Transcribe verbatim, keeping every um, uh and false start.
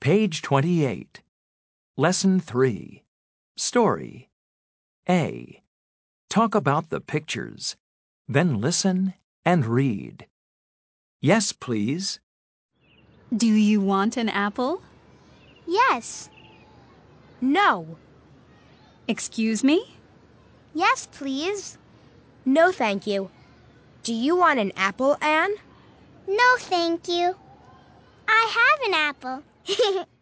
Page twenty-eight. Lesson three. Story. A. Talk about the pictures. Then listen and read. Yes, please. Do you want an apple? Yes. No. Excuse me? Yes, please. No, thank you. Do you want an apple, Anne? No, thank you. I have an apple.